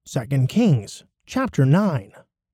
2 Kings, chapter 9.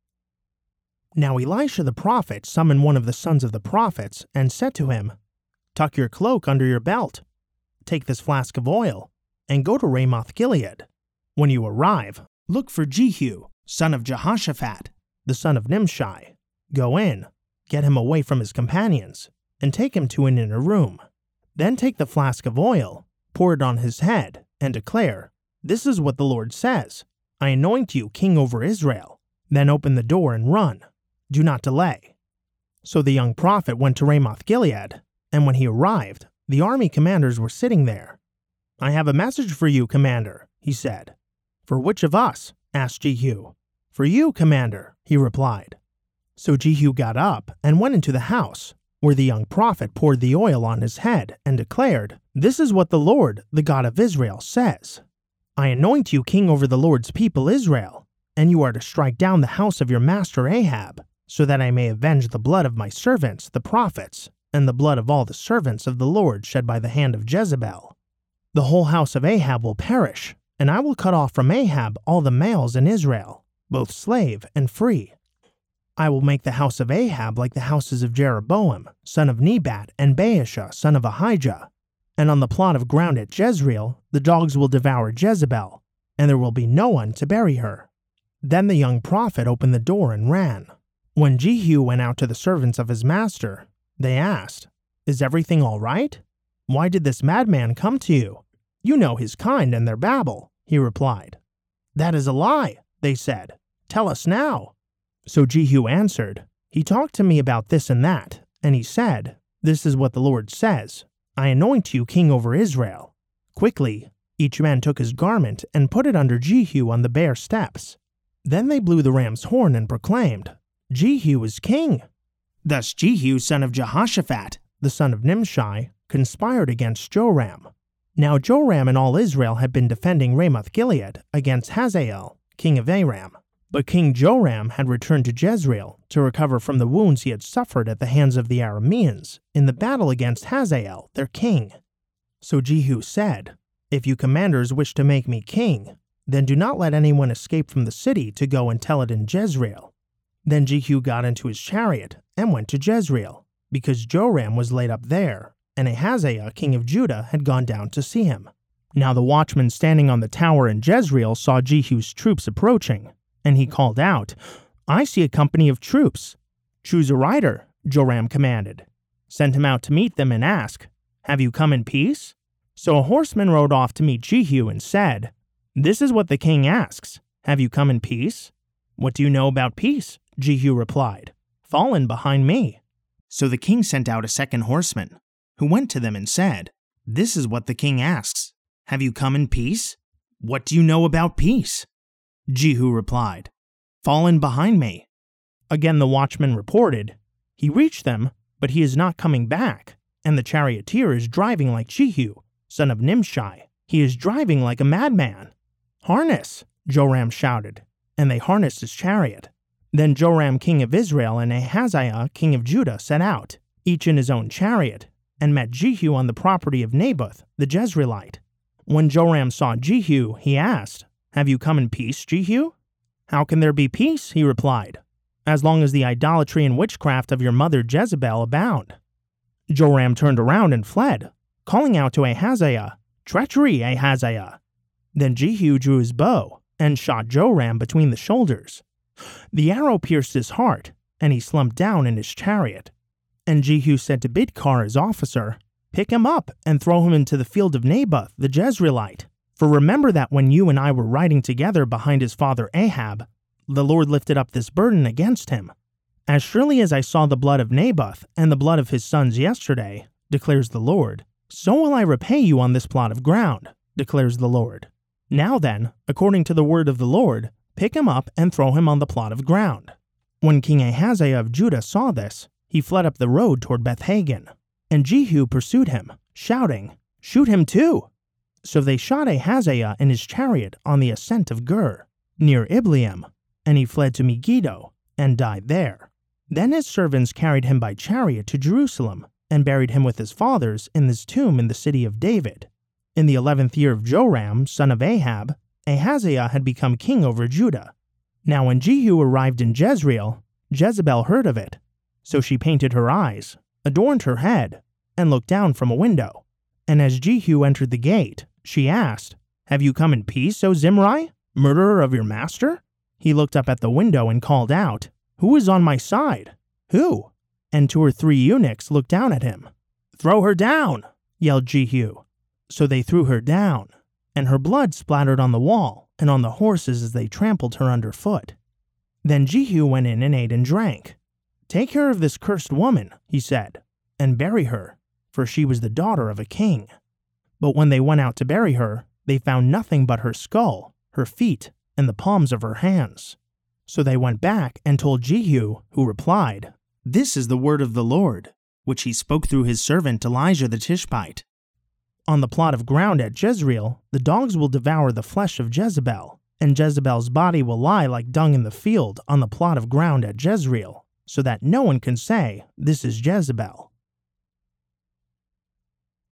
Now Elisha the prophet summoned one of the sons of the prophets and said to him, "Tuck your cloak under your belt, take this flask of oil, and go to Ramoth Gilead. When you arrive, look for Jehu, son of Jehoshaphat, the son of Nimshi. Go in, get him away from his companions, and take him to an inner room. Then take the flask of oil, pour it on his head, and declare, 'This is what the Lord says. I anoint you king over Israel.' Then open the door and run. Do not delay." So the young prophet went to Ramoth Gilead, and when he arrived, the army commanders were sitting there. "I have a message for you, commander," he said. "For which of us?" asked Jehu. "For you, commander," he replied. So Jehu got up and went into the house, where the young prophet poured the oil on his head and declared, "This is what the Lord, the God of Israel, says. I anoint you king over the Lord's people Israel, and you are to strike down the house of your master Ahab, so that I may avenge the blood of my servants, the prophets, and the blood of all the servants of the Lord shed by the hand of Jezebel. The whole house of Ahab will perish, and I will cut off from Ahab all the males in Israel, both slave and free. I will make the house of Ahab like the houses of Jeroboam, son of Nebat, and Baasha, son of Ahijah. And on the plot of ground at Jezreel, the dogs will devour Jezebel, and there will be no one to bury her." Then the young prophet opened the door and ran. When Jehu went out to the servants of his master, they asked, "Is everything all right? Why did this madman come to you? You know his kind and their babble." He replied, "That is a lie," they said. "Tell us now." So Jehu answered, "He talked to me about this and that, and he said, 'This is what the Lord says. I anoint you king over Israel.' Quickly, each man took his garment and put it under Jehu on the bare steps. Then they blew the ram's horn and proclaimed, 'Jehu is king.' Thus Jehu, son of Jehoshaphat, the son of Nimshi, conspired against Joram. Now Joram and all Israel had been defending Ramoth Gilead against Hazael, king of Aram. But King Joram had returned to Jezreel to recover from the wounds he had suffered at the hands of the Arameans in the battle against Hazael, their king. So Jehu said, "If you commanders wish to make me king, then do not let anyone escape from the city to go and tell it in Jezreel." Then Jehu got into his chariot and went to Jezreel, because Joram was laid up there, and Ahaziah, king of Judah, had gone down to see him. Now the watchman standing on the tower in Jezreel saw Jehu's troops approaching, and he called out, "I see a company of troops. Choose a rider," Joram commanded. "Send him out to meet them and ask, 'Have you come in peace?'" So a horseman rode off to meet Jehu and said, "This is what the king asks. Have you come in peace?" "What do you know about peace?" Jehu replied. "Fall in behind me." So the king sent out a second horseman, who went to them and said, "This is what the king asks. Have you come in peace? What do you know about peace?" Jehu replied, "Fall in behind me." Again the watchman reported, "He reached them, but he is not coming back, and the charioteer is driving like Jehu, son of Nimshi. He is driving like a madman." "Harness!" Joram shouted, and they harnessed his chariot. Then Joram king of Israel and Ahaziah king of Judah set out, each in his own chariot, and met Jehu on the property of Naboth the Jezreelite. When Joram saw Jehu, he asked, "Have you come in peace, Jehu?" "How can there be peace?" he replied, "as long as the idolatry and witchcraft of your mother Jezebel abound." Joram turned around and fled, calling out to Ahaziah, "Treachery, Ahaziah!" Then Jehu drew his bow and shot Joram between the shoulders. The arrow pierced his heart, and he slumped down in his chariot. And Jehu said to Bidkar, his officer, "Pick him up and throw him into the field of Naboth the Jezreelite. For remember that when you and I were riding together behind his father Ahab, the Lord lifted up this burden against him. As surely as I saw the blood of Naboth and the blood of his sons yesterday, declares the Lord, so will I repay you on this plot of ground, declares the Lord. Now then, according to the word of the Lord, pick him up and throw him on the plot of ground." When King Ahaziah of Judah saw this, he fled up the road toward Beth-Hagen, and Jehu pursued him, shouting, "Shoot him too!" So they shot Ahaziah in his chariot on the ascent of Gur, near Ibleam, and he fled to Megiddo, and died there. Then his servants carried him by chariot to Jerusalem, and buried him with his fathers in his tomb in the city of David. In the 11th year of Joram, son of Ahab, Ahaziah had become king over Judah. Now when Jehu arrived in Jezreel, Jezebel heard of it. So she painted her eyes, adorned her head, and looked down from a window. And as Jehu entered the gate, she asked, "Have you come in peace, O Zimri, murderer of your master?" He looked up at the window and called out, "Who is on my side? Who?" And 2 or 3 eunuchs looked down at him. "Throw her down!" yelled Jehu. So they threw her down, and her blood splattered on the wall and on the horses as they trampled her underfoot. Then Jehu went in and ate and drank. "Take care of this cursed woman," he said, "and bury her, for she was the daughter of a king." But when they went out to bury her, they found nothing but her skull, her feet, and the palms of her hands. So they went back and told Jehu, who replied, "This is the word of the Lord, which he spoke through his servant Elijah the Tishbite. On the plot of ground at Jezreel, the dogs will devour the flesh of Jezebel, and Jezebel's body will lie like dung in the field on the plot of ground at Jezreel, so that no one can say, 'This is Jezebel.'"